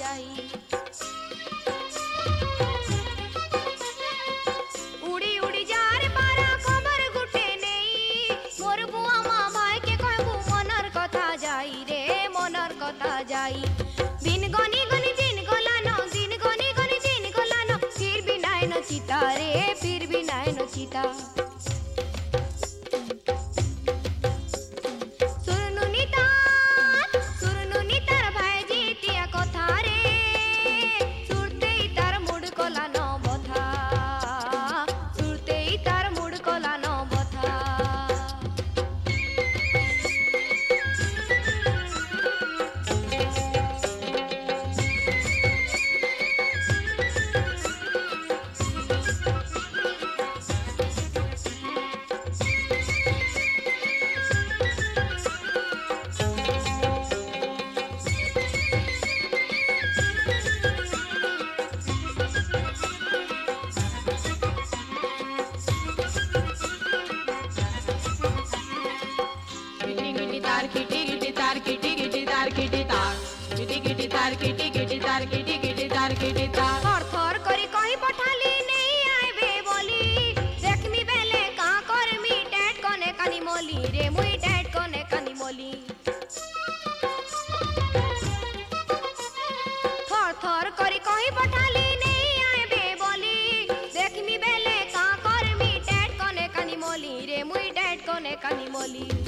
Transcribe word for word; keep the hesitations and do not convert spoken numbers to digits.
जाई। उड़ी उड़ी जार पारा खबर गुटे नेई मोर बुआ माँ भाई के कहबू मनर कथा जाई रे मनर कथा जाई। दिन गनी गनी दिन गला न दिन गनी गनी दिन गला न फिर भी नाय न चिता रे फिर भी नाय न चिता। थर थर करी कही पठाली नहीं आइबे बोली देखमी बेले का करमी टैट कने कानी मोली रे मुई टैट कने कानी मोली। थर थर करी कही पठाली नहीं आइबे बोली देखमी बेले का करमी टैट कने कानी मोली रे मुई टैट कने कानी मोली।